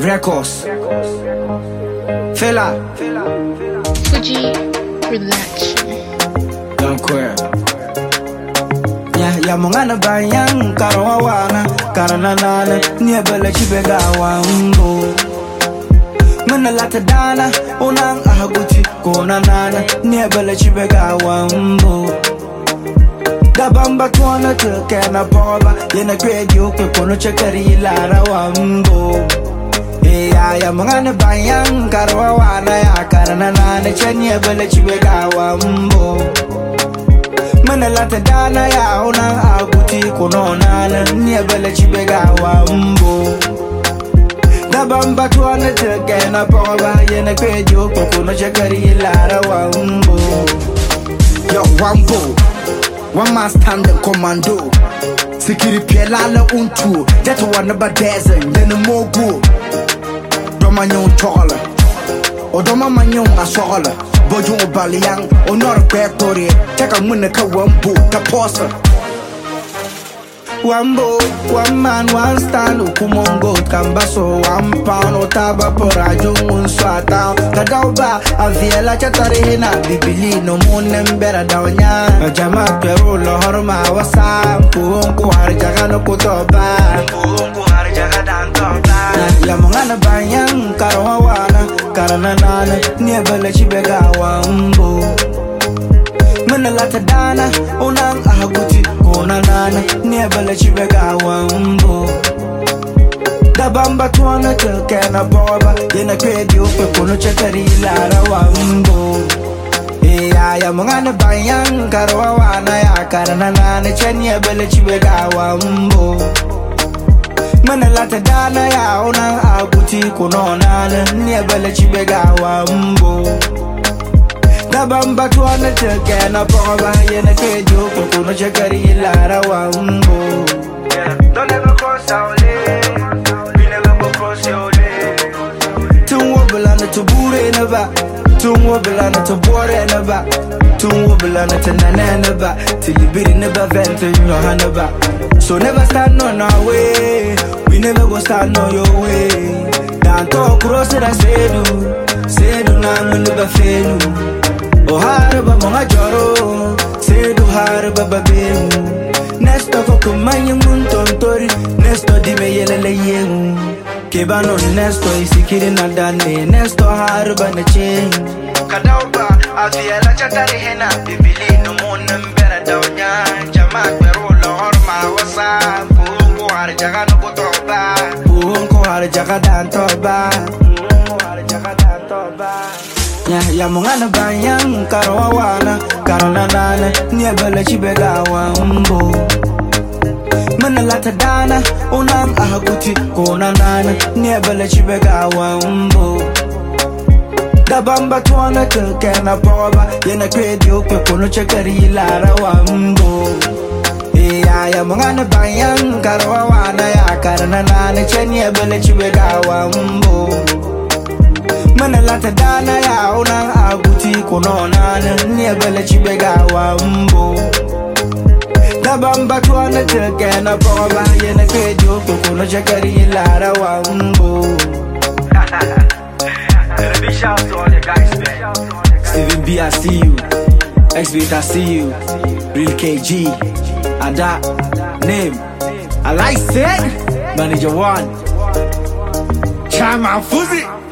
Records. Fela. Fuji Production. Don't queer. Ya mungana bayang karawa wana karana nana niebele chibega wambo. Mana lata dana unang ahaguti kona nana niebele chibega wambo. Dabamba tuana tukena boba yena kwedi ukwe kono chakari lara wambo. Ya mungana bayang karawa wana ya karana nana chaniebele chibega wambo. Mana lata dana ya unang ahaguti kono nana niebele chibega wambo. Dabamba tuana tukena boba yena kwedi ukwe kono chakari lara wambo. Yo wambo, one man stand and commando. Sikiri pielala untu, that one about dancing, then the more go. Doma nyon taller, or doma manyon asola. Bojo baliang, or not a bad story. Take a munaka wambo, taposa. Wambo, one man, one stand, ukumongo, kambaso, 1 pound, otaba porajo, unswata, kadauba, aviela chatarina, bibili, no moon, better down ya, a jama, peru, lohorma, wasa, puunku, harjagano, kutoba, puunku, harjagadan, toba, yamongana bayang, karawana, karanana, niebele chibega, wambo. Mana lata dana, unang ahaguti kona nana niebele chibega wambo. Dabamba tuana tukena boba yena kwedi ukwe kono chakari lara wambo. Ya mungana bayang karawa wana ya karana nana chaniebele chibega wambo. Mana lata dana ya unang ahaguti kono nana niebele chibega wambo. Dabamba tuana tukena boba yena kwedi ukwe kono chakari lara wambo. Don't ever cross our lane. We never go cross your lane. Tumwobulana to bure neba. Tumwobulana to bore neba. Tumwobulana to nana neba. Till you beat neba vent in your hand neba. So never stand on our way. We never go stand on your way. Don't talk cross it I say do na never fail. Oh harba mga joro. Say do harba babemu. Nesto koko manyang muntontori. Nesto di me yelele yeng. Kebano nesto isikiri na dane. Nesto harba na cheng. Kadauba aviela chatari hena. Bibili no munem bera daunya. Jamak beru lohorma wasa. Puunku harjaga no kutoba. Puunku harjaga dan toba. Puunku harjaga dan toba. Ya mungana bayang karawa wana karana nana niebele chibega wambo. Mana lata dana unang ahaguti kona nana niebele chibega wambo. Dabamba tuana tukena boba yena kwedi ukwe kono chakari lara wambo. Ya mungana bayang karawa wana ya karana nana chaniebele chibega wambo. Mana lata dana ya unang aguti kono nana niebele chibega wambo. Dabamba tuana tukena boba yena kwedi ukwe kono chakari lara wambo. Big shout to all the guys, man. Steven B, I see you. X-Bit, I see you. Real KG, Ada, name, I like it. Manager 1, Chama Fuzi.